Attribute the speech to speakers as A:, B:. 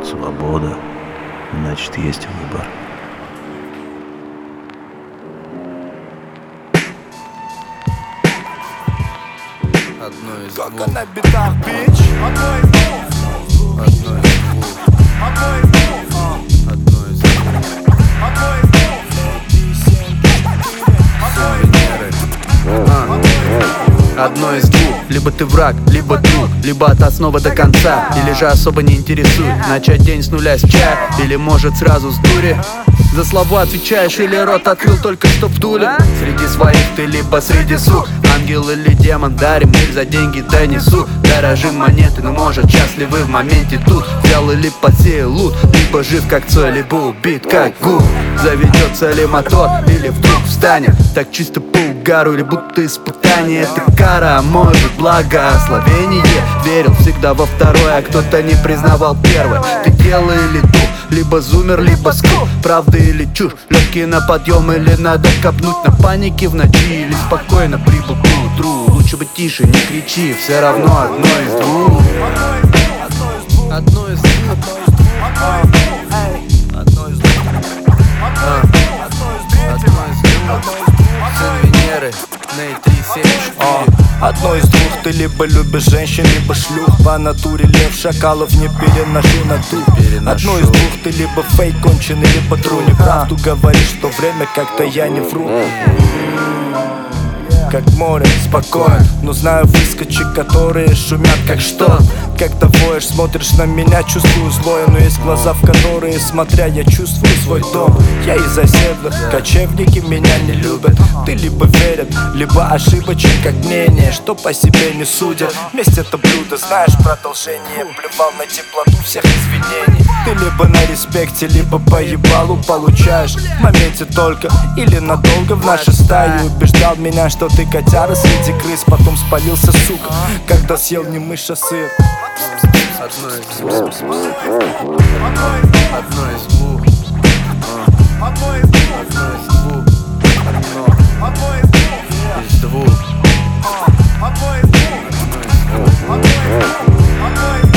A: свобода, значит, есть выбор.
B: Одно из
C: Только
B: двух.
C: на битах, бич. Одно из двух.
B: Одно из двух.
C: Одно из двух.
B: Одно из двух.
C: Одно из двух.
B: Одно из двух. Либо ты враг, либо друг, либо от основы до конца. Или же особо не интересует начать день с нуля с чая, или может сразу с дури. За слова отвечаешь или рот открыл только что в дуле. Среди своих ты либо среди сук, ангел или демон, дарим мир за деньги донесу. Дорожим монеты, но может счастливы в моменте тут. Взял или посеял лут, либо жив как Цой, либо убит как Гук. Заведется ли мотор или вдруг встанет так чисто по угару, или будто испытание. Это кара, а может благословение. Верил всегда во второе, а кто-то не признавал первое. Ты дело или дух, либо зумер, либо скул, правда или чушь, легкий на подъем или надо копнуть на панике в ночи, или спокойно прибыл к утру. Лучше бы тише, не кричи, все равно одно из двух. Одно из двух. Одно из двух. Сын Венеры, Ней 374.
C: Одно из двух, ты либо любишь женщин, либо шлюх. По натуре лев, шакалов не переношу на ту. Одно из двух, ты либо фейк конченый, либо тру. Неправду говоришь, что время как-то я не вру. Как море, спокоен, но знаю выскочек, которые шумят как шторм. Когда воешь, смотришь на меня, чувствую злое, но есть глаза, в которые, смотря, я чувствую свой дом. Я из оседлых, кочевники меня не любят. Ты либо верят, либо ошибочен, как мнение, что по себе не судят. Месть это блюдо, знаешь продолжение. Плевал на теплоту всех извинений. Ты либо на респекте, либо по ебалу получаешь в моменте только или надолго в нашей стае. Убеждал меня, что ты котяра среди крыс, потом спалился, сука, когда съел не мышь, а сыр.
B: Одно из двух. Одно из двух.
C: Одно из двух.
B: Одно из двух.
C: Одно из двух.
B: Из двух.
C: Одно из двух. Одно из двух. Одно из двух.